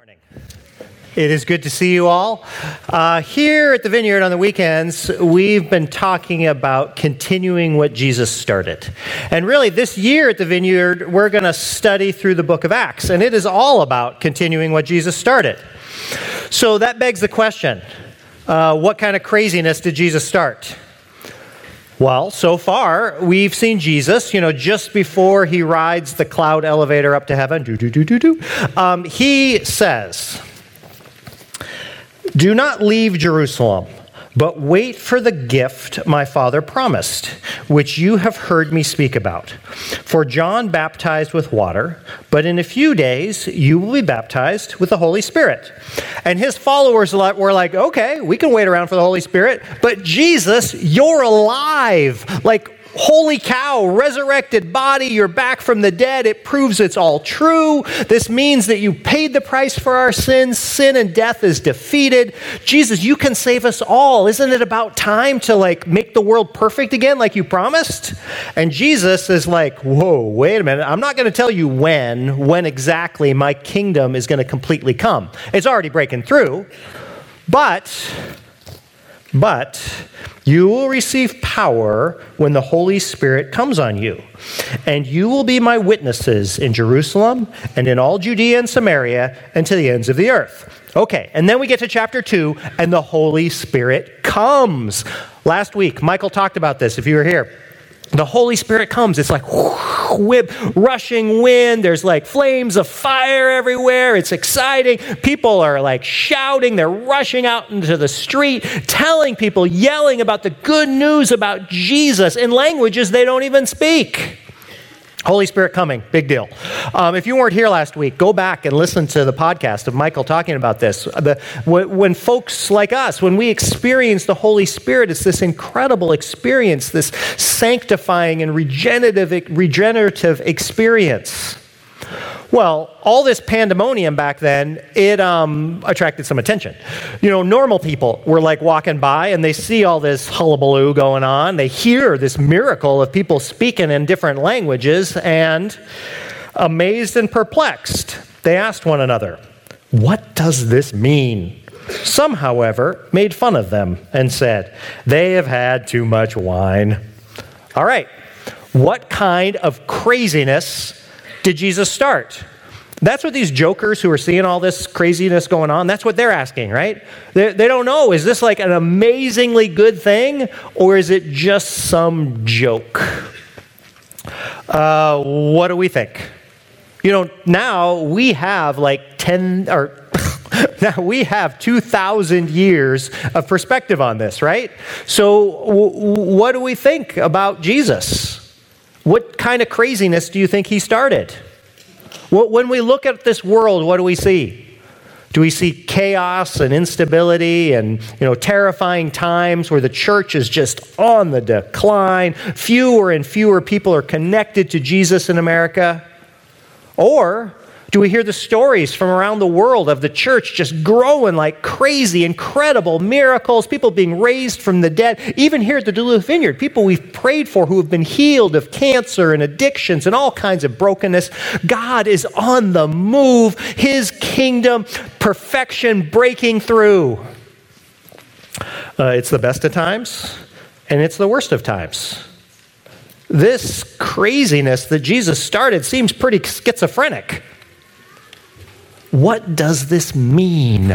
Morning. It is good to see you all. Here at the Vineyard on the weekends, we've been talking about continuing what Jesus started. And really, this year at the Vineyard, we're going to study through the book of Acts. And it is all about continuing what Jesus started. So that begs the question, what kind of craziness did Jesus start? Well, so far, we've seen Jesus, just before he rides the cloud elevator up to heaven, he says, "Do not leave Jerusalem, but wait for the gift my Father promised, which you have heard me speak about. For John baptized with water, but in a few days you will be baptized with the Holy Spirit." And his followers were like, okay, we can wait around for the Holy Spirit, but Jesus, you're alive. Like, holy cow, resurrected body, you're back from the dead. It proves it's all true. This means that you paid the price for our sins. Sin and death is defeated. Jesus, you can save us all. Isn't it about time to make the world perfect again like you promised? And Jesus is like, whoa, wait a minute. I'm not going to tell you when exactly my kingdom is going to completely come. It's already breaking through, but you will receive power when the Holy Spirit comes on you. And you will be my witnesses in Jerusalem and in all Judea and Samaria and to the ends of the earth. Okay, and then we get to chapter 2, and the Holy Spirit comes. Last week, Michael talked about this, if you were here. The Holy Spirit comes. It's like rushing wind. There's flames of fire everywhere. It's exciting. People are shouting. They're rushing out into the street, telling people, yelling about the good news about Jesus in languages they don't even speak. Holy Spirit coming, big deal. If you weren't here last week, go back and listen to the podcast of Michael talking about this. When folks like us, when we experience the Holy Spirit, it's this incredible experience, this sanctifying and regenerative experience. Well, all this pandemonium back then, it attracted some attention. Normal people were walking by and they see all this hullabaloo going on. They hear this miracle of people speaking in different languages, and amazed and perplexed, they asked one another, "What does this mean?" Some, however, made fun of them and said, "They have had too much wine." All right, what kind of craziness did Jesus start? That's what these jokers who are seeing all this craziness going on, that's what they're asking, right? They don't know, is this an amazingly good thing, or is it just some joke? What do we think? Now we have now we have 2,000 years of perspective on this, right? So what do we think about Jesus? What kind of craziness do you think he started? When we look at this world, what do we see? Do we see chaos and instability and, terrifying times where the church is just on the decline? Fewer and fewer people are connected to Jesus in America? Or do we hear the stories from around the world of the church just growing like crazy, incredible miracles, people being raised from the dead? Even here at the Duluth Vineyard, people we've prayed for who have been healed of cancer and addictions and all kinds of brokenness. God is on the move. His kingdom, perfection breaking through. It's the best of times, and it's the worst of times. This craziness that Jesus started seems pretty schizophrenic. What does this mean?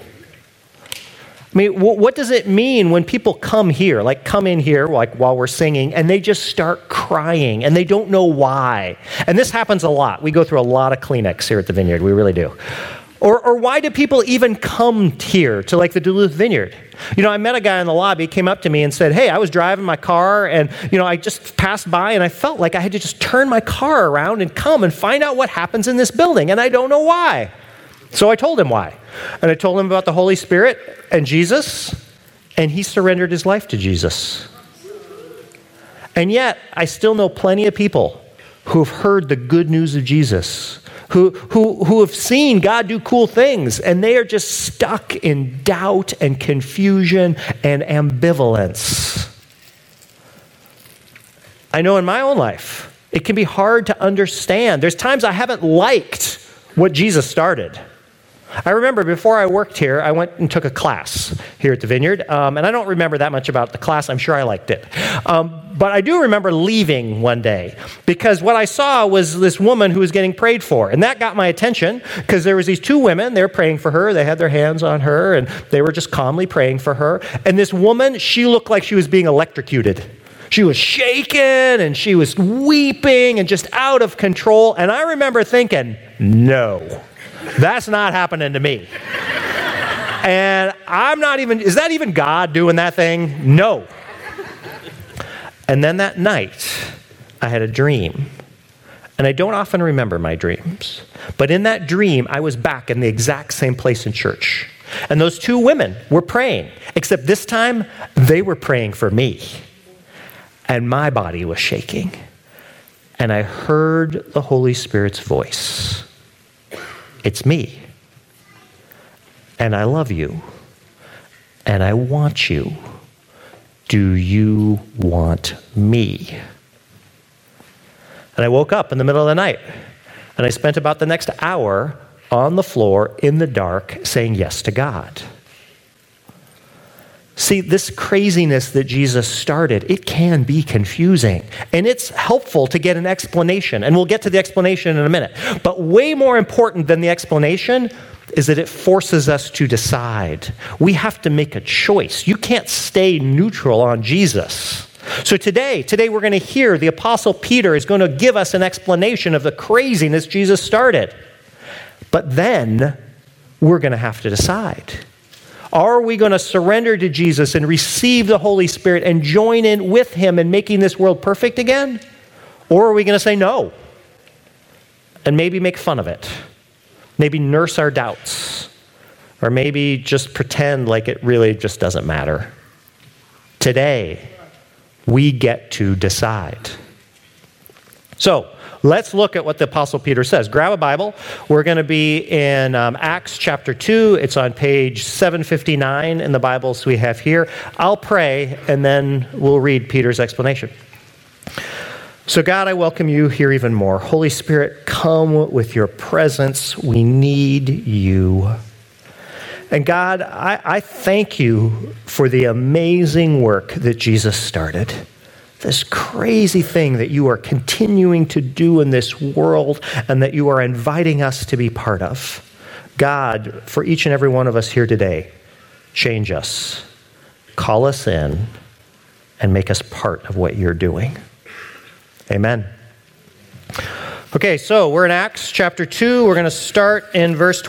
What does it mean when people come here, come in here, while we're singing, and they just start crying, and they don't know why? And this happens a lot. We go through a lot of Kleenex here at the Vineyard. We really do. Or why do people even come here to the Duluth Vineyard? I met a guy in the lobby, came up to me and said, "Hey, I was driving my car and, I just passed by and I felt like I had to just turn my car around and come and find out what happens in this building, and I don't know why." So I told him why. And I told him about the Holy Spirit and Jesus, and he surrendered his life to Jesus. And yet, I still know plenty of people who have heard the good news of Jesus, who have seen God do cool things, and they are just stuck in doubt and confusion and ambivalence. I know in my own life, it can be hard to understand. There's times I haven't liked what Jesus started. I remember before I worked here, I went and took a class here at the Vineyard, and I don't remember that much about the class. I'm sure I liked it. But I do remember leaving one day because what I saw was this woman who was getting prayed for, and that got my attention because there was these two women. They were praying for her. They had their hands on her, and they were just calmly praying for her. And this woman, she looked like she was being electrocuted. She was shaking, and she was weeping and just out of control. And I remember thinking, no. That's not happening to me. And is that even God doing that thing? No. And then that night, I had a dream. And I don't often remember my dreams. But in that dream, I was back in the exact same place in church. And those two women were praying, except this time, they were praying for me. And my body was shaking. And I heard the Holy Spirit's voice. It's me. And I love you. And I want you. Do you want me? And I woke up in the middle of the night. And I spent about the next hour on the floor in the dark saying yes to God. See, this craziness that Jesus started, it can be confusing. And it's helpful to get an explanation. And we'll get to the explanation in a minute. But way more important than the explanation is that it forces us to decide. We have to make a choice. You can't stay neutral on Jesus. So today we're going to hear the Apostle Peter is going to give us an explanation of the craziness Jesus started. But then we're going to have to decide. Are we going to surrender to Jesus and receive the Holy Spirit and join in with him in making this world perfect again? Or are we going to say no? And maybe make fun of it. Maybe nurse our doubts. Or maybe just pretend like it really just doesn't matter. Today, we get to decide. So, let's look at what the Apostle Peter says. Grab a Bible. We're going to be in Acts chapter 2. It's on page 759 in the Bibles we have here. I'll pray, and then we'll read Peter's explanation. So God, I welcome you here even more. Holy Spirit, come with your presence. We need you. And God, I thank you for the amazing work that Jesus started. This crazy thing that you are continuing to do in this world and that you are inviting us to be part of. God, for each and every one of us here today, change us, call us in, and make us part of what you're doing. Amen. Okay, so we're in Acts chapter 2. We're going to start in verse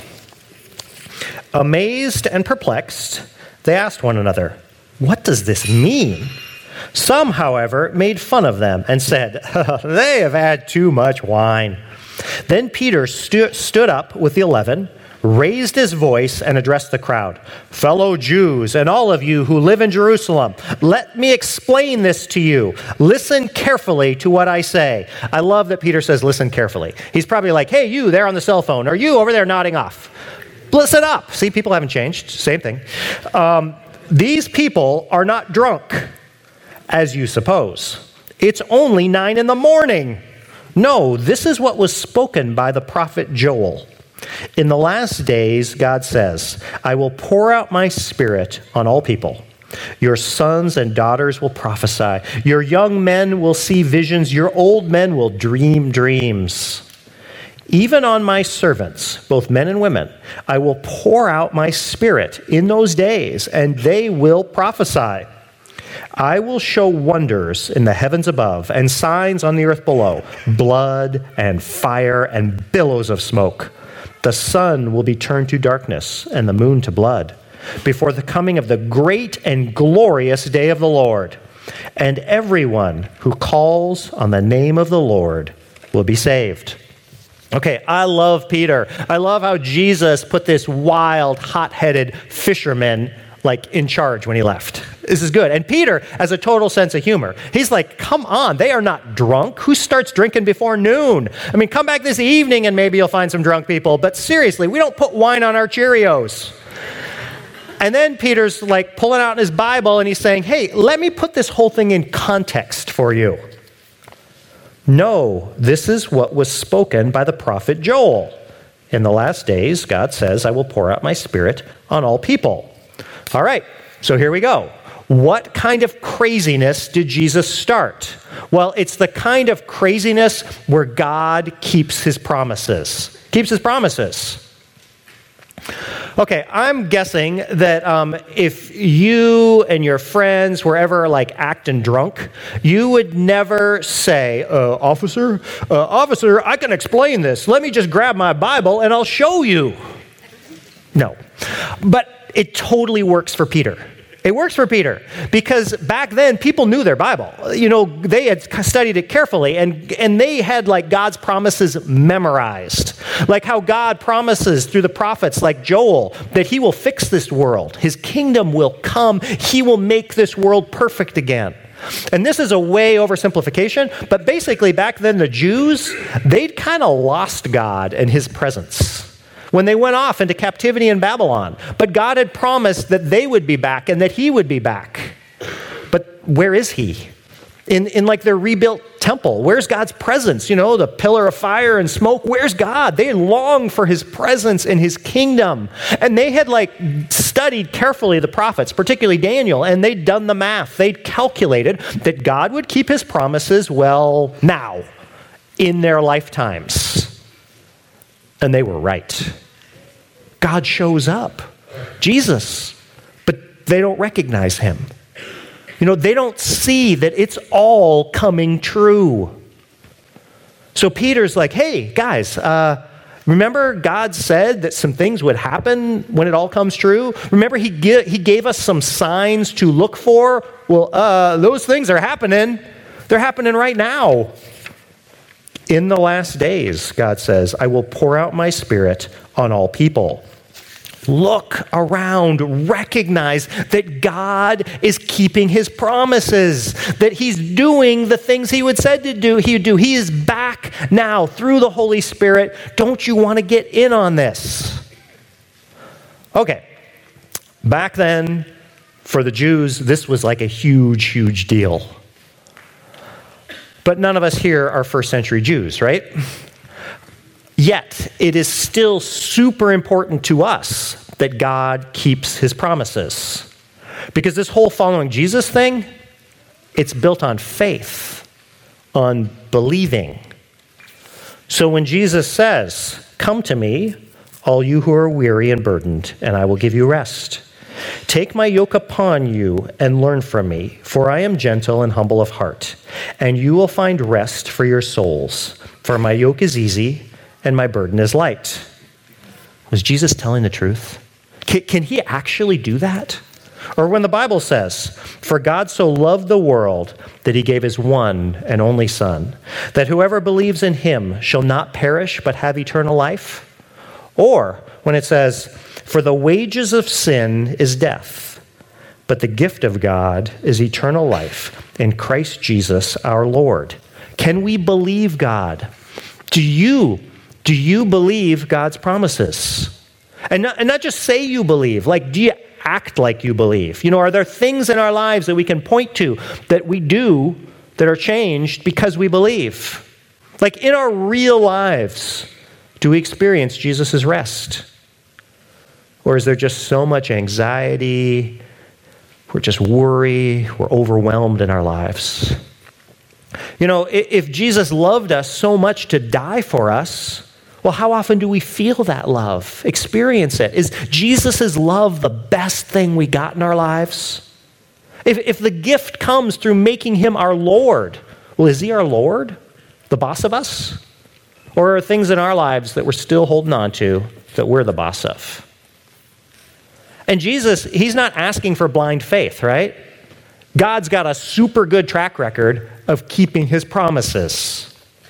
12. Amazed and perplexed, they asked one another, "What does this mean?" Some, however, made fun of them and said, "They have had too much wine." Then Peter stood up with the 11, raised his voice, and addressed the crowd. "Fellow Jews, and all of you who live in Jerusalem, let me explain this to you. Listen carefully to what I say." I love that Peter says, listen carefully. He's probably like, hey, you there on the cell phone, or you over there nodding off. Listen up. See, people haven't changed. Same thing. These people are not drunk, as you suppose. It's only 9 a.m. No, this is what was spoken by the prophet Joel. In the last days, God says, "I will pour out my spirit on all people. Your sons and daughters will prophesy. Your young men will see visions. Your old men will dream dreams. Even on my servants, both men and women, I will pour out my spirit in those days, and they will prophesy. I will show wonders in the heavens above and signs on the earth below, blood and fire and billows of smoke. The sun will be turned to darkness and the moon to blood before the coming of the great and glorious day of the Lord. And everyone who calls on the name of the Lord will be saved." Okay, I love Peter. I love how Jesus put this wild, hot-headed fisherman in charge when he left. This is good. And Peter has a total sense of humor. He's like, come on, they are not drunk. Who starts drinking before noon? I mean, come back this evening and maybe you'll find some drunk people. But seriously, we don't put wine on our Cheerios. And then Peter's pulling out his Bible and he's saying, hey, let me put this whole thing in context for you. No, this is what was spoken by the prophet Joel. In the last days, God says, I will pour out my Spirit on all people. All right, so here we go. What kind of craziness did Jesus start? Well, it's the kind of craziness where God keeps his promises. Keeps his promises. Okay, I'm guessing that if you and your friends were ever like acting drunk, you would never say, officer, I can explain this. Let me just grab my Bible and I'll show you. No, but it totally works for Peter. It works for Peter because back then people knew their Bible. You know, they had studied it carefully and they had like God's promises memorized. Like how God promises through the prophets like Joel that he will fix this world. His kingdom will come. He will make this world perfect again. And this is a way oversimplification, but basically back then the Jews, they'd kind of lost God and his presence when they went off into captivity in Babylon. But God had promised that they would be back and that he would be back. But where is he? In like their rebuilt temple, where's God's presence? You know, the pillar of fire and smoke, where's God? They longed for his presence and his kingdom. And they had like studied carefully the prophets, particularly Daniel, and they'd done the math. They'd calculated that God would keep his promises, well, now, in their lifetimes. And they were right. God shows up, Jesus, but they don't recognize him. You know, they don't see that it's all coming true. So Peter's like, hey, guys, remember God said that some things would happen when it all comes true? Remember he gave us some signs to look for? Well, those things are happening. They're happening right now. In the last days, God says, I will pour out my Spirit on all people. Look around, recognize that God is keeping his promises, that he's doing the things he would said to do. He is back now through the Holy Spirit. Don't you want to get in on this? Okay, back then, for the Jews, this was like a huge, huge deal. But none of us here are first century Jews, right? Yet, it is still super important to us that God keeps his promises. Because this whole following Jesus thing, it's built on faith, on believing. So when Jesus says, come to me, all you who are weary and burdened, and I will give you rest. Take my yoke upon you and learn from me, for I am gentle and humble of heart, and you will find rest for your souls. For my yoke is easy and my burden is light. Was Jesus telling the truth? Can he actually do that? Or when the Bible says, for God so loved the world that he gave his one and only Son, that whoever believes in him shall not perish but have eternal life? Or when it says, for the wages of sin is death, but the gift of God is eternal life in Christ Jesus our Lord. Can we believe God? Do you believe God's promises? And not just say you believe, like do you act like you believe? You know, are there things in our lives that we can point to that we do that are changed because we believe? Like in our real lives, do we experience Jesus' rest? Or is there just so much anxiety? We're just worried. We're overwhelmed in our lives. You know, if Jesus loved us so much to die for us, well, how often do we feel that love, experience it? Is Jesus' love the best thing we got in our lives? If the gift comes through making him our Lord, well, is he our Lord, the boss of us? Or are things in our lives that we're still holding on to that we're the boss of? And Jesus, he's not asking for blind faith, right? God's got a super good track record of keeping his promises.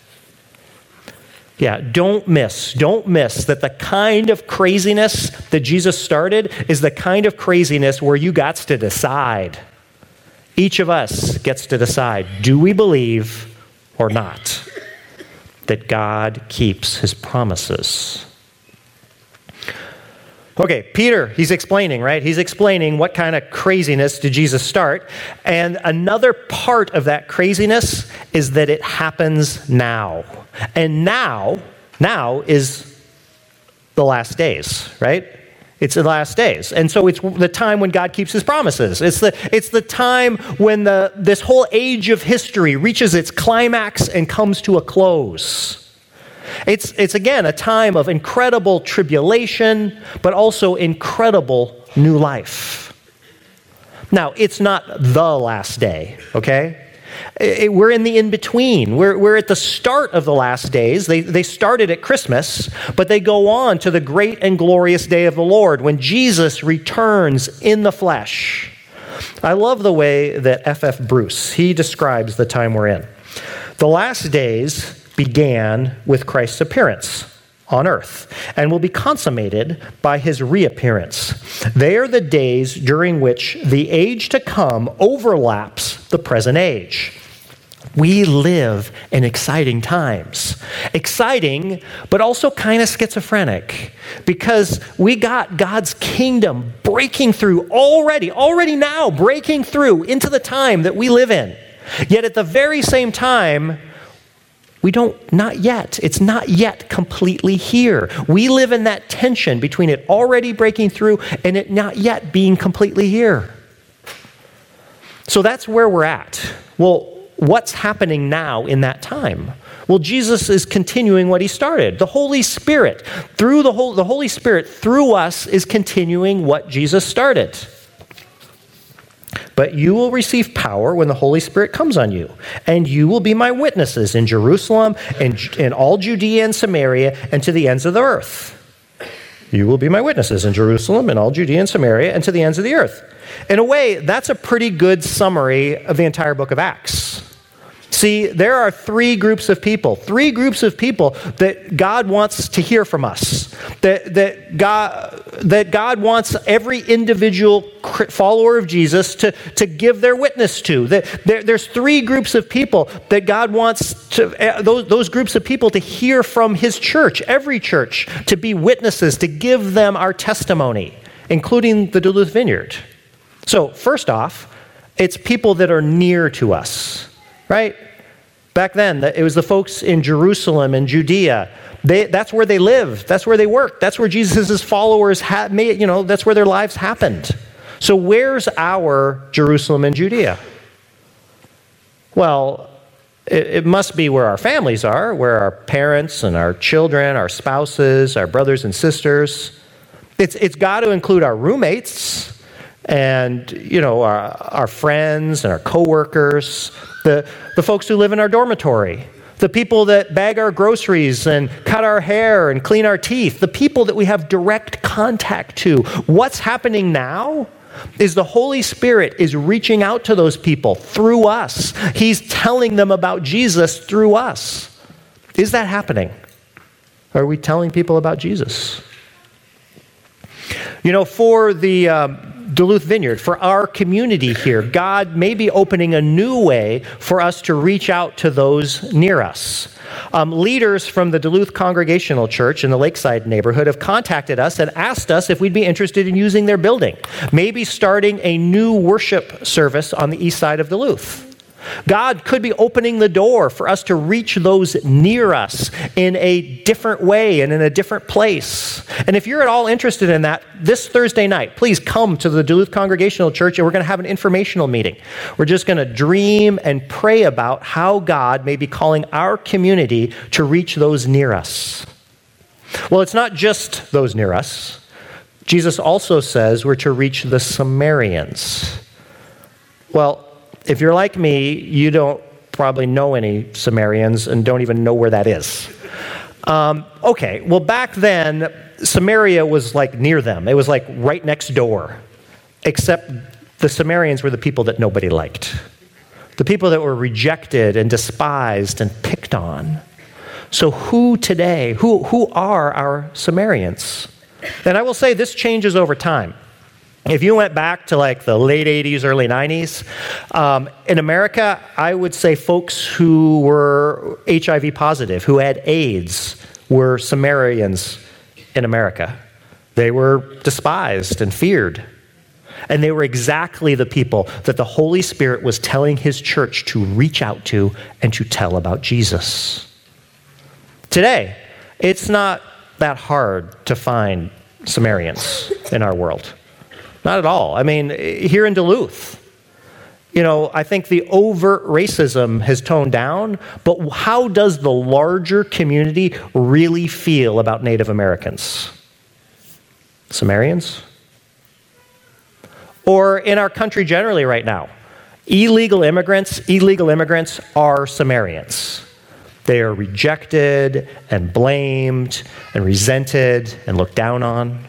Yeah, don't miss that the kind of craziness that Jesus started is the kind of craziness where you got to decide. Each of us gets to decide, do we believe or not that God keeps his promises? Okay, Peter, he's explaining, right? He's explaining what kind of craziness did Jesus start. And another part of that craziness is that it happens now. And now is the last days, right? It's the last days. And so it's the time when God keeps his promises. It's the time when this whole age of history reaches its climax and comes to a close. It's again a time of incredible tribulation, but also incredible new life. Now, it's not the last day, okay? We're in the in-between. We're at the start of the last days. They started at Christmas, but they go on to the great and glorious day of the Lord when Jesus returns in the flesh. I love the way that F.F. Bruce, he describes the time we're in. The last days began with Christ's appearance on earth and will be consummated by his reappearance. They are the days during which the age to come overlaps the present age. We live in exciting times. Exciting, but also kind of schizophrenic, because we got God's kingdom breaking through already now, breaking through into the time that we live in. Yet at the very same time, it's not yet completely here. We live in that tension between it already breaking through and it not yet being completely here. So that's where we're at. Well, what's happening now in that time? Well, Jesus is continuing what he started. The Holy Spirit, through the Holy Spirit through us, is continuing what Jesus started. But you will receive power when the Holy Spirit comes on you, and you will be my witnesses in Jerusalem and in all Judea and Samaria and to the ends of the earth. You will be my witnesses in Jerusalem and all Judea and Samaria and to the ends of the earth. In a way, that's a pretty good summary of the entire book of Acts. See, there are three groups of people that God wants to hear from us, that God wants every individual follower of Jesus to give their witness to. There's three groups of people that God wants those groups of people to hear from his church, every church, to be witnesses, to give them our testimony, including the Duluth Vineyard. So first off, it's people that are near to us. Right? Back then, it was the folks in Jerusalem and Judea. That's where they lived. That's where they worked. That's where Jesus' followers that's where their lives happened. So where's our Jerusalem and Judea? Well, it must be where our families are, where our parents and our children, our spouses, our brothers and sisters. It's got to include our roommates and, our friends and our coworkers, the folks who live in our dormitory, the people that bag our groceries and cut our hair and clean our teeth, the people that we have direct contact to. What's happening now is the Holy Spirit is reaching out to those people through us. He's telling them about Jesus through us. Is that happening? Are we telling people about Jesus? For the Duluth Vineyard, for our community here, God may be opening a new way for us to reach out to those near us. Leaders from the Duluth Congregational Church in the Lakeside neighborhood have contacted us and asked us if we'd be interested in using their building, maybe starting a new worship service on the east side of Duluth. God could be opening the door for us to reach those near us in a different way and in a different place. And if you're at all interested in that, this Thursday night, please come to the Duluth Congregational Church and we're going to have an informational meeting. We're just going to dream and pray about how God may be calling our community to reach those near us. Well, it's not just those near us. Jesus also says we're to reach the Samaritans. Well, if you're like me, you don't probably know any Samaritans and don't even know where that is. Okay, well, back then, Samaria was like near them. It was like right next door. Except the Samaritans were the people that nobody liked. The people that were rejected and despised and picked on. So who are our Samaritans? And I will say this changes over time. If you went back to like the late 80s, early 90s, in America, I would say folks who were HIV positive, who had AIDS, were Samaritans in America. They were despised and feared. And they were exactly the people that the Holy Spirit was telling his church to reach out to and to tell about Jesus. Today, it's not that hard to find Sumerians in our world. Not at all. I mean, here in Duluth, I think the overt racism has toned down, but how does the larger community really feel about Native Americans? Sumerians? Or in our country generally right now, illegal immigrants are Sumerians. They are rejected and blamed and resented and looked down on.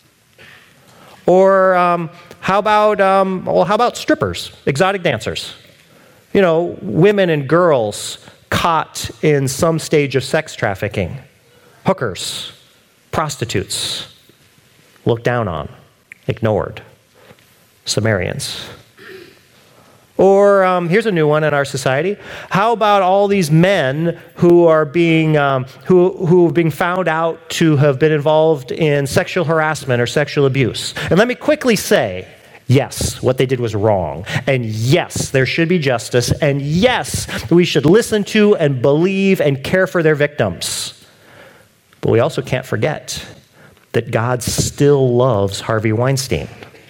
Or how about strippers, exotic dancers? Women and girls caught in some stage of sex trafficking, hookers, prostitutes, looked down on, ignored, Sumerians. Or here's a new one in our society. How about all these men who are being who have been found out to have been involved in sexual harassment or sexual abuse? And let me quickly say, yes, what they did was wrong. And yes, there should be justice. And yes, we should listen to and believe and care for their victims. But we also can't forget that God still loves Harvey Weinstein.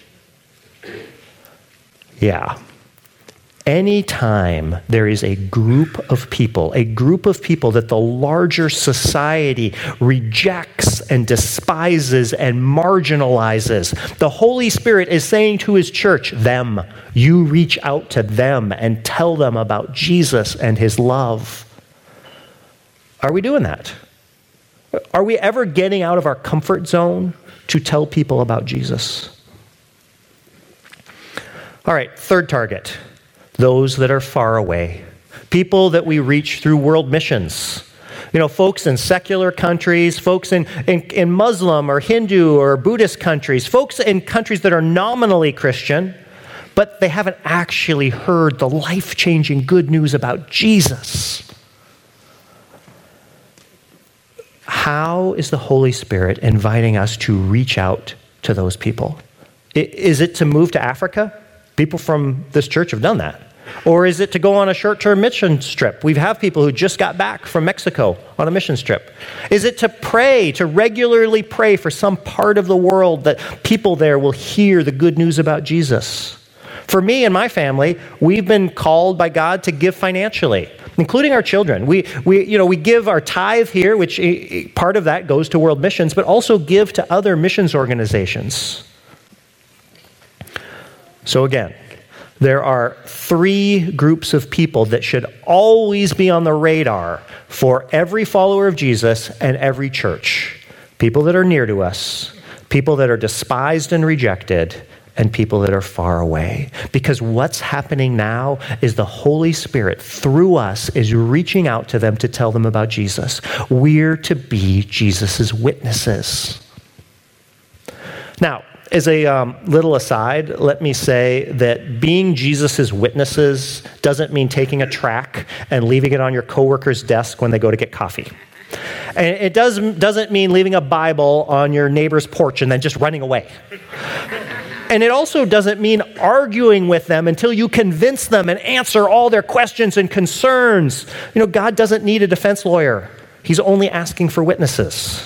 Yeah. Anytime there is a group of people that the larger society rejects and despises and marginalizes, the Holy Spirit is saying to his church, them, you reach out to them and tell them about Jesus and his love. Are we doing that? Are we ever getting out of our comfort zone to tell people about Jesus? All right, third target. Those that are far away. People that we reach through world missions. Folks in secular countries, folks in Muslim or Hindu or Buddhist countries, folks in countries that are nominally Christian, but they haven't actually heard the life-changing good news about Jesus. How is the Holy Spirit inviting us to reach out to those people? Is it to move to Africa? People from this church have done that. Or is it to go on a short-term mission trip? We have people who just got back from Mexico on a mission trip. Is it to regularly pray for some part of the world that people there will hear the good news about Jesus? For me and my family, we've been called by God to give financially, including our children. We give our tithe here, which part of that goes to world missions, but also give to other missions organizations. So again, there are three groups of people that should always be on the radar for every follower of Jesus and every church. People that are near to us, people that are despised and rejected, and people that are far away. Because what's happening now is the Holy Spirit, through us, is reaching out to them to tell them about Jesus. We're to be Jesus' witnesses. Now, as a little aside, let me say that being Jesus' witnesses doesn't mean taking a tract and leaving it on your coworker's desk when they go to get coffee. And it doesn't mean leaving a Bible on your neighbor's porch and then just running away. And it also doesn't mean arguing with them until you convince them and answer all their questions and concerns. God doesn't need a defense lawyer. He's only asking for witnesses.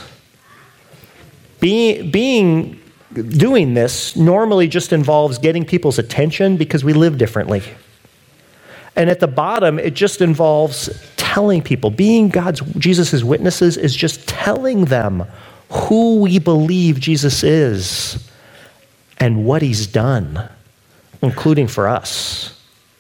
Doing this normally just involves getting people's attention because we live differently. And at the bottom, it just involves telling people. Being Jesus' witnesses is just telling them who we believe Jesus is and what he's done, including for us.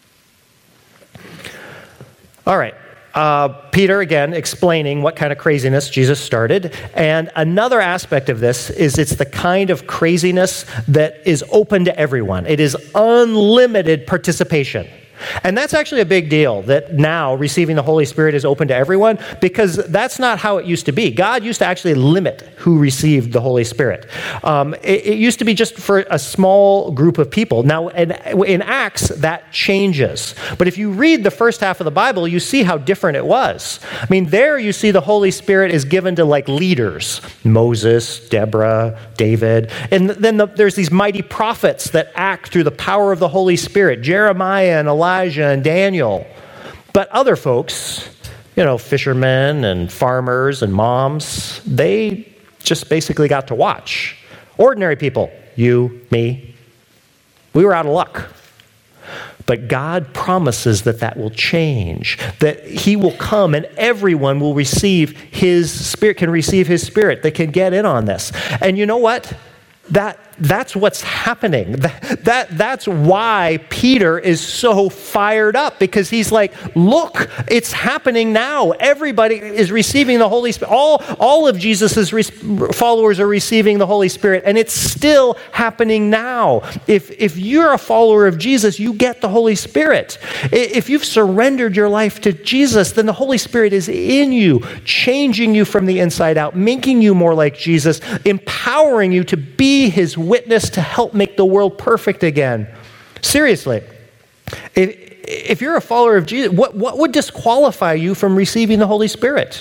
All right. Peter, again, explaining what kind of craziness Jesus started. And another aspect of this is it's the kind of craziness that is open to everyone. It is unlimited participation. And that's actually a big deal, that now receiving the Holy Spirit is open to everyone, because that's not how it used to be. God used to actually limit who received the Holy Spirit. It used to be just for a small group of people. Now, in Acts, that changes. But if you read the first half of the Bible, you see how different it was. I mean, there you see the Holy Spirit is given to leaders, Moses, Deborah, David. And then there's these mighty prophets that act through the power of the Holy Spirit, Jeremiah and Elijah and Daniel. But other folks, fishermen and farmers and moms, they just basically got to watch. Ordinary people, you, me, we were out of luck. But God promises that will change, that he will come and everyone will receive his Spirit, can receive his Spirit. They can get in on this. And you know what? That's what's happening. That's why Peter is so fired up, because he's like, look, it's happening now. Everybody is receiving the Holy Spirit. All of Jesus' followers are receiving the Holy Spirit, and it's still happening now. If you're a follower of Jesus, you get the Holy Spirit. If you've surrendered your life to Jesus, then the Holy Spirit is in you, changing you from the inside out, making you more like Jesus, empowering you to be his witness to help make the world perfect again. Seriously, if you're a follower of Jesus, what would disqualify you from receiving the Holy Spirit?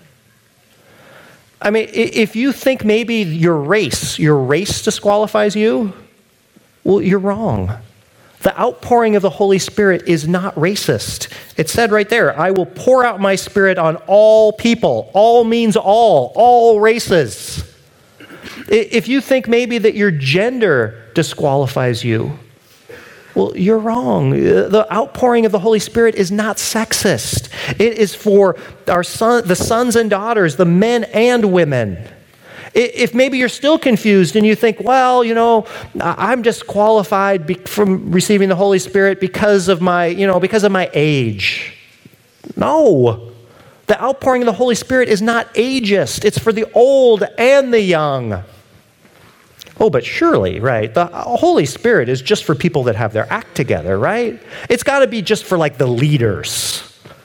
I mean, if you think maybe your race disqualifies you, well, you're wrong. The outpouring of the Holy Spirit is not racist. It said right there, I will pour out my Spirit on all people. All means all races. If you think maybe that your gender disqualifies you, well, you're wrong. The outpouring of the Holy Spirit is not sexist. It is for the sons and daughters, the men and women. If maybe you're still confused and you think, well, I'm disqualified from receiving the Holy Spirit because of my age. No. The outpouring of the Holy Spirit is not ageist. It's for the old and the young. Oh, but surely, right, the Holy Spirit is just for people that have their act together, right? It's got to be just for like the leaders.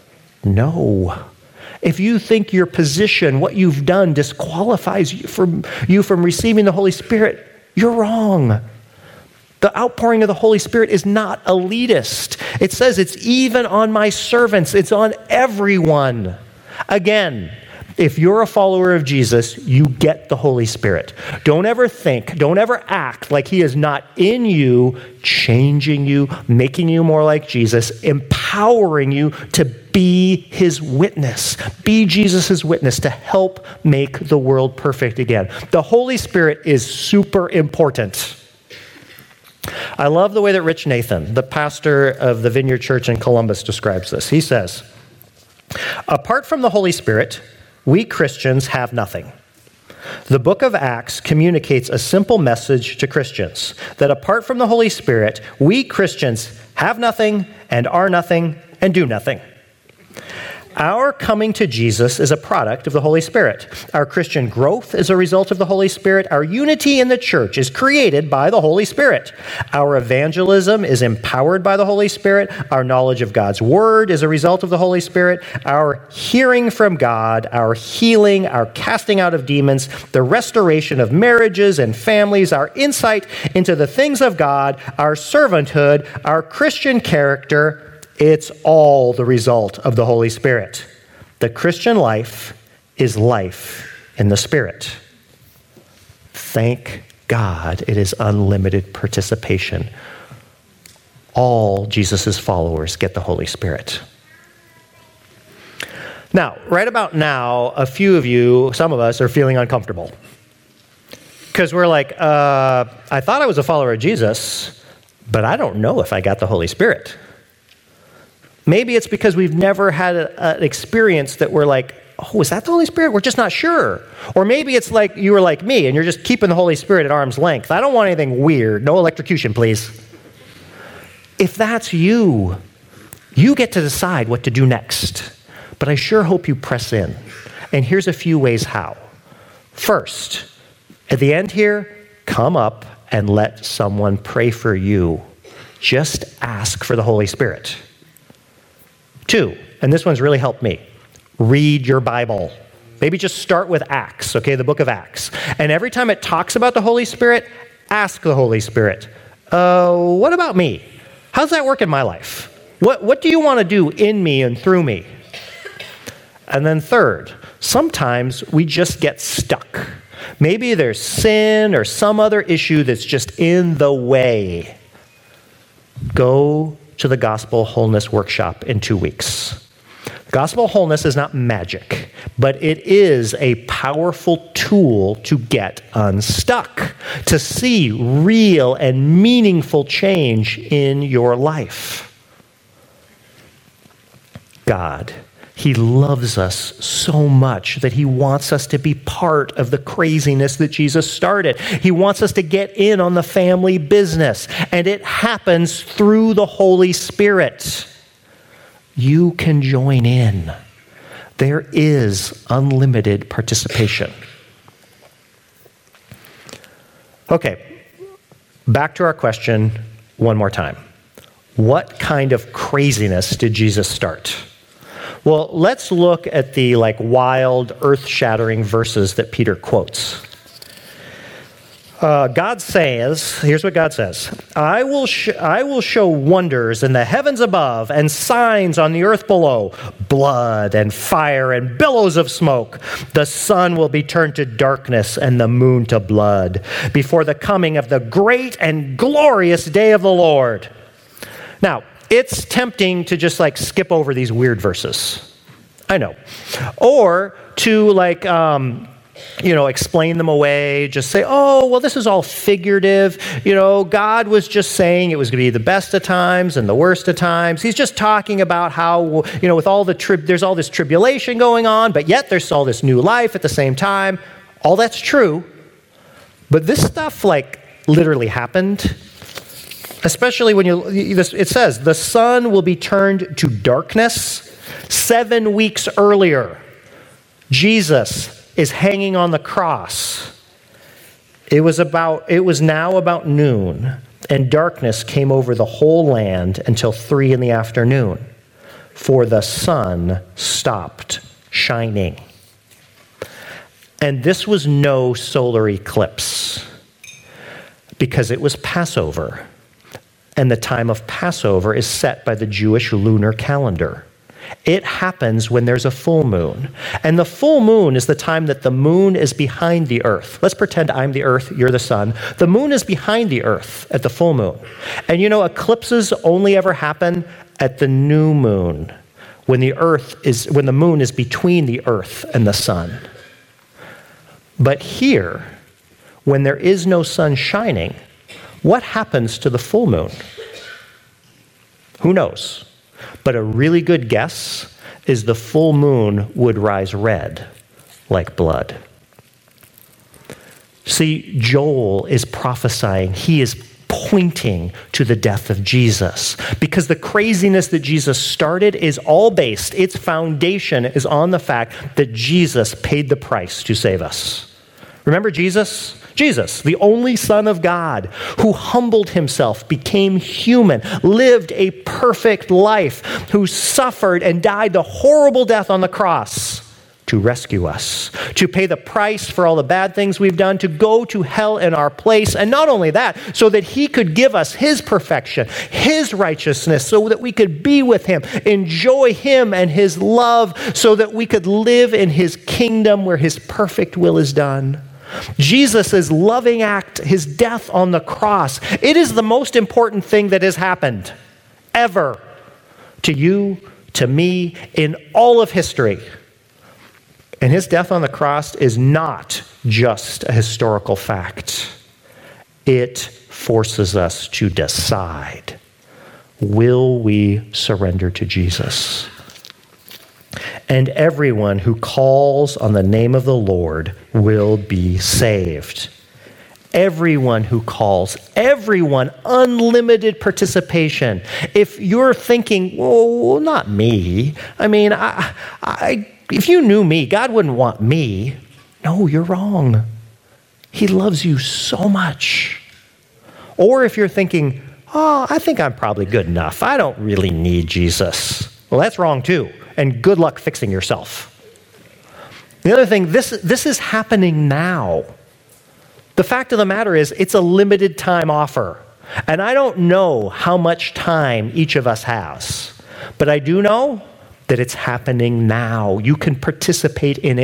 No. If you think your position, what you've done, disqualifies you from receiving the Holy Spirit, you're wrong. The outpouring of the Holy Spirit is not elitist. It says it's even on my servants. It's on everyone. Again, if you're a follower of Jesus, you get the Holy Spirit. Don't ever act like he is not in you, changing you, making you more like Jesus, empowering you to be his witness. Be Jesus' witness to help make the world perfect again. The Holy Spirit is super important. I love the way that Rich Nathan, the pastor of the Vineyard Church in Columbus, describes this. He says, apart from the Holy Spirit, we Christians have nothing. The book of Acts communicates a simple message to Christians that apart from the Holy Spirit, we Christians have nothing and are nothing and do nothing. Our coming to Jesus is a product of the Holy Spirit. Our Christian growth is a result of the Holy Spirit. Our unity in the church is created by the Holy Spirit. Our evangelism is empowered by the Holy Spirit. Our knowledge of God's word is a result of the Holy Spirit. Our hearing from God, our healing, our casting out of demons, the restoration of marriages and families, our insight into the things of God, our servanthood, our Christian character, it's all the result of the Holy Spirit. The Christian life is life in the Spirit. Thank God it is unlimited participation. All Jesus' followers get the Holy Spirit. Now, right about now, a few of you, some of us, are feeling uncomfortable. Because we're like, I thought I was a follower of Jesus, but I don't know if I got the Holy Spirit. Maybe it's because we've never had an experience that we're like, oh, is that the Holy Spirit? We're just not sure. Or maybe it's like you were like me and you're just keeping the Holy Spirit at arm's length. I don't want anything weird. No electrocution, please. If that's you, you get to decide what to do next. But I sure hope you press in. And here's a few ways how. First, at the end here, come up and let someone pray for you. Just ask for the Holy Spirit. 2, and this one's really helped me, read your Bible. Maybe just start with Acts, okay, the book of Acts. And every time it talks about the Holy Spirit, ask the Holy Spirit, what about me? How's that work in my life? What do you want to do in me and through me? And then 3rd, sometimes we just get stuck. Maybe there's sin or some other issue that's just in the way. Go to the Gospel Wholeness Workshop in 2 weeks. Gospel Wholeness is not magic. but it is a powerful tool to get unstuck, to see real and meaningful change in your life. God, He loves us so much that He wants us to be part of the craziness that Jesus started. He wants us to get in on the family business, and it happens through the Holy Spirit. You can join in. There is unlimited participation. Okay, back to our question one more time. What kind of craziness did Jesus start? Well, let's look at the wild, earth-shattering verses that Peter quotes. God says, here's what God says, I will show wonders in the heavens above and signs on the earth below, blood and fire and billows of smoke. The sun will be turned to darkness and the moon to blood before the coming of the great and glorious day of the Lord. Now, it's tempting to just skip over these weird verses. I know. Or to explain them away, just say, oh, well, this is all figurative. God was just saying it was going to be the best of times and the worst of times. He's just talking about how, with all there's all this tribulation going on, but yet there's all this new life at the same time. All that's true. But this stuff, literally happened. Especially when it says, the sun will be turned to darkness. 7 weeks earlier, Jesus is hanging on the cross. It was now about noon, and darkness came over the whole land until 3 p.m, for the sun stopped shining. And this was no solar eclipse, because it was Passover. And the time of Passover is set by the Jewish lunar calendar. It happens when there's a full moon. And the full moon is the time that the moon is behind the earth. Let's pretend I'm the earth, you're the sun. The moon is behind the earth at the full moon. And eclipses only ever happen at the new moon, when the moon is between the earth and the sun. But here, when there is no sun shining, what happens to the full moon? Who knows? But a really good guess is the full moon would rise red like blood. See, Joel is prophesying. He is pointing to the death of Jesus, because the craziness that Jesus started is all based, its foundation is on the fact that Jesus paid the price to save us. Remember Jesus? Jesus, the only Son of God, who humbled himself, became human, lived a perfect life, who suffered and died the horrible death on the cross to rescue us, to pay the price for all the bad things we've done, to go to hell in our place. And not only that, so that he could give us his perfection, his righteousness, so that we could be with him, enjoy him and his love, so that we could live in his kingdom where his perfect will is done. Jesus' loving act, his death on the cross, it is the most important thing that has happened ever to you, to me, in all of history. And his death on the cross is not just a historical fact. It forces us to decide, will we surrender to Jesus? And everyone who calls on the name of the Lord will be saved. Everyone who calls, everyone, unlimited participation. If you're thinking, well, not me. I mean, if you knew me, God wouldn't want me. No, you're wrong. He loves you so much. Or if you're thinking, oh, I think I'm probably good enough. I don't really need Jesus. Well, that's wrong too. And good luck fixing yourself. The other thing, this is happening now. The fact of the matter is, it's a limited time offer. And I don't know how much time each of us has. But I do know that it's happening now. You can participate in it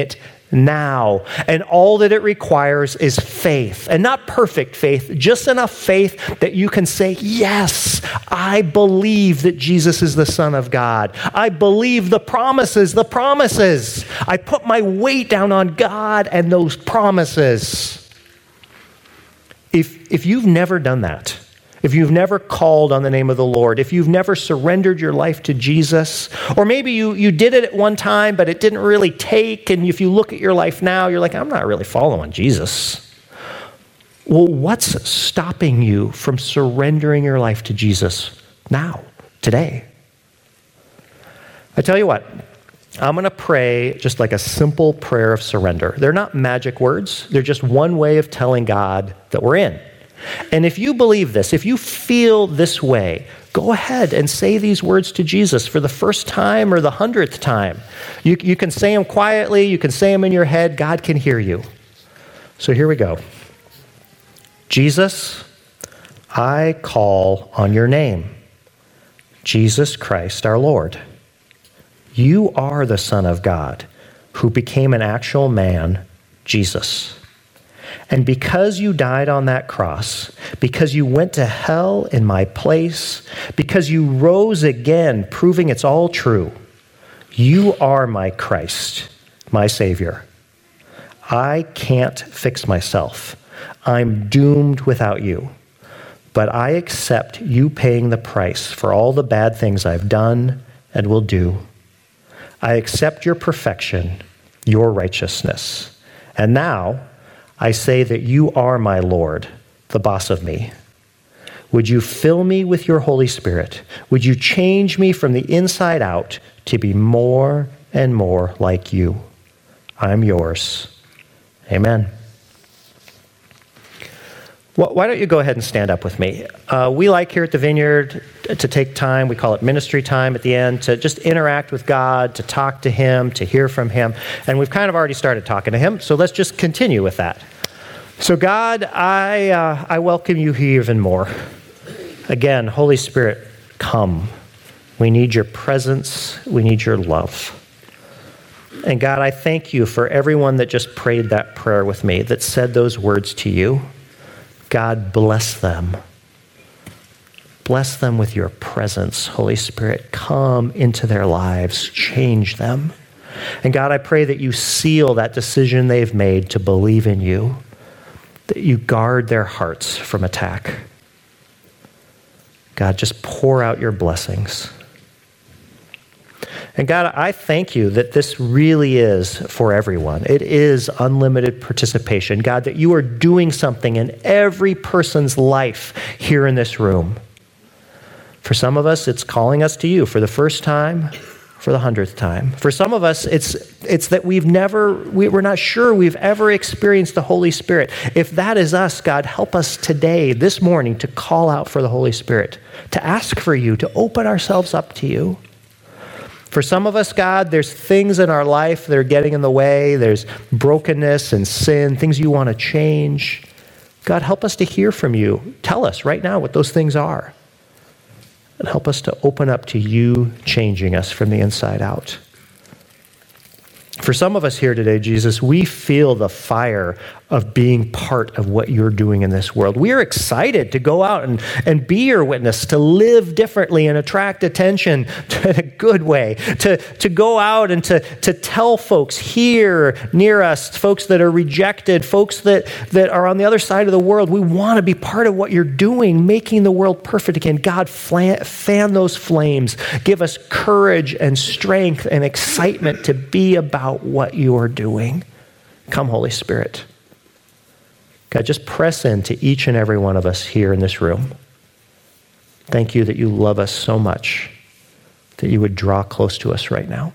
now. And all that it requires is faith, and not perfect faith, just enough faith that you can say, yes, I believe that Jesus is the Son of God. I believe the promises. I put my weight down on God and those promises. If you've never done that, if you've never called on the name of the Lord, if you've never surrendered your life to Jesus, or maybe you did it at one time, but it didn't really take, and if you look at your life now, you're like, I'm not really following Jesus. Well, what's stopping you from surrendering your life to Jesus now, today? I tell you what, I'm going to pray just like a simple prayer of surrender. They're not magic words. They're just one way of telling God that we're in. And if you believe this, if you feel this way, go ahead and say these words to Jesus for the first time or the 100th time. You can say them quietly. You can say them in your head. God can hear you. So here we go. Jesus, I call on your name, Jesus Christ our Lord. You are the Son of God who became an actual man, Jesus. And because you died on that cross, because you went to hell in my place, because you rose again, proving it's all true, you are my Christ, my Savior. I can't fix myself. I'm doomed without you. But I accept you paying the price for all the bad things I've done and will do. I accept your perfection, your righteousness. And now, I say that you are my Lord, the boss of me. Would you fill me with your Holy Spirit? Would you change me from the inside out to be more and more like you? I'm yours. Amen. Well, why don't you go ahead and stand up with me? We like here at the Vineyard to take time, we call it ministry time at the end, to just interact with God, to talk to him, to hear from him. And we've kind of already started talking to him, so let's just continue with that. So God, I welcome you here even more. Again, Holy Spirit, come. We need your presence. We need your love. And God, I thank you for everyone that just prayed that prayer with me, that said those words to you. God, bless them. Bless them with your presence, Holy Spirit. Come into their lives. Change them. And God, I pray that you seal that decision they've made to believe in you, that you guard their hearts from attack. God, just pour out your blessings. And God, I thank you that this really is for everyone. It is unlimited participation. God, that you are doing something in every person's life here in this room. For some of us, it's calling us to you for the first time, for the 100th time. For some of us, it's that we're not sure we've ever experienced the Holy Spirit. If that is us, God, help us today, this morning, to call out for the Holy Spirit, to ask for you, to open ourselves up to you. For some of us, God, there's things in our life that are getting in the way. There's brokenness and sin, things you want to change. God, help us to hear from you. Tell us right now what those things are. And help us to open up to you changing us from the inside out. For some of us here today, Jesus, we feel the fire of being part of what you're doing in this world. We are excited to go out and be your witness, to live differently and attract attention in a good way, to go out and to tell folks here near us, folks that are rejected, folks that are on the other side of the world, we want to be part of what you're doing, making the world perfect again. God, fan those flames. Give us courage and strength and excitement to be about what you are doing. Come, Holy Spirit. God, just press into each and every one of us here in this room. Thank you that you love us so much, that you would draw close to us right now.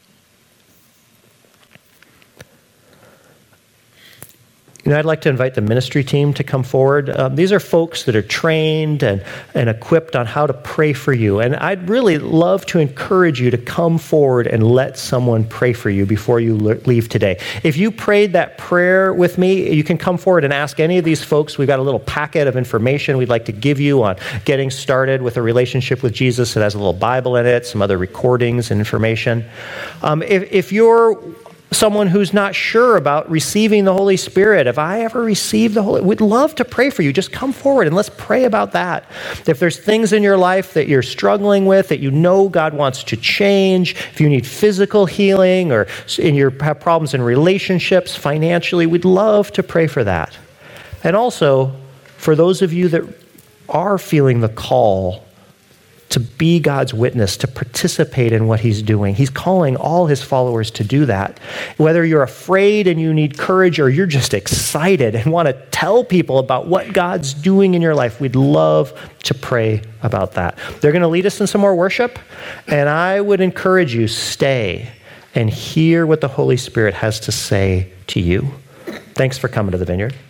I'd like to invite the ministry team to come forward. These are folks that are trained and equipped on how to pray for you. And I'd really love to encourage you to come forward and let someone pray for you before you leave today. If you prayed that prayer with me, you can come forward and ask any of these folks. We've got a little packet of information we'd like to give you on getting started with a relationship with Jesus. It has a little Bible in it, some other recordings and information. If you're someone who's not sure about receiving the Holy Spirit, if I ever receive the Holy, we'd love to pray for you. Just come forward and let's pray about that. If there's things in your life that you're struggling with, that you know God wants to change, if you need physical healing or you have problems in relationships, financially, we'd love to pray for that. And also, for those of you that are feeling the call to be God's witness, to participate in what he's doing. He's calling all his followers to do that. Whether you're afraid and you need courage or you're just excited and want to tell people about what God's doing in your life, we'd love to pray about that. They're going to lead us in some more worship, and I would encourage you, stay and hear what the Holy Spirit has to say to you. Thanks for coming to the Vineyard.